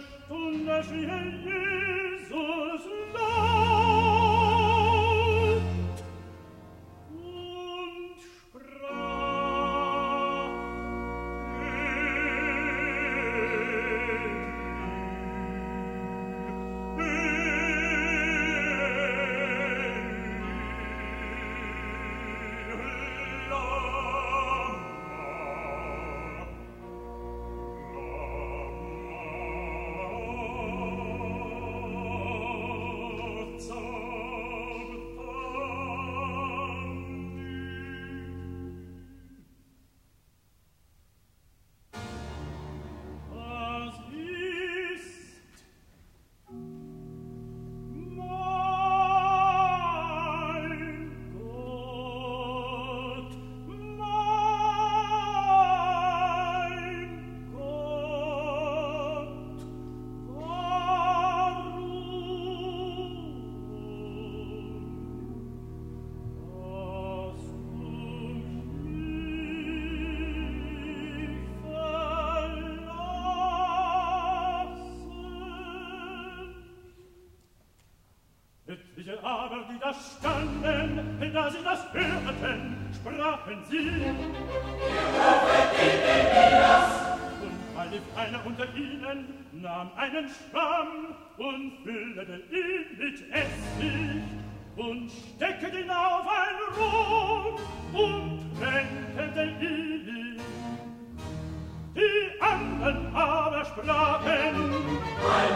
Stunde schrie Jesus laut und sprach: Etliche aber, die da standen, da sie das hörten, sprachen sie: Wir rufen den Elias! Und da lief einer unter ihnen, nahm einen Schwamm und füllte ihn mit Essig und steckte ihn auf ein Rohr und tränkelte ihn. Die anderen aber sprachen: